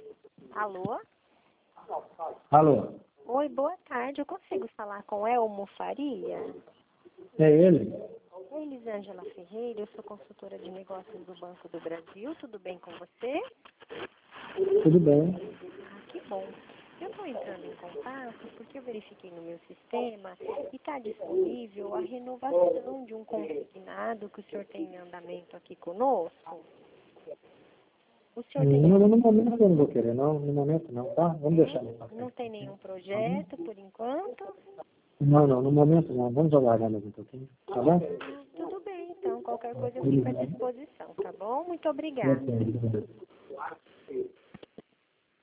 Alô? Alô? Oi, boa tarde. Eu consigo falar com Elmo Faria? É ele? Oi, Elisângela Ferreira, eu sou consultora de negócios do Banco do Brasil. Tudo bem com você? Tudo bem. Ah, que bom. Eu estou entrando em contato porque eu verifiquei no meu sistema e está disponível a renovação de um consignado que o senhor tem em andamento aqui conosco. O senhor tem... No momento eu não vou querer, não. No momento não, tá? Vamos deixar no papel. Não tem nenhum projeto por enquanto? Não, no momento não. Vamos aguardar mais um pouquinho, tá bom? Ah, tudo bem, então. Qualquer coisa eu fico à disposição, tá bom? Muito obrigada. Ok.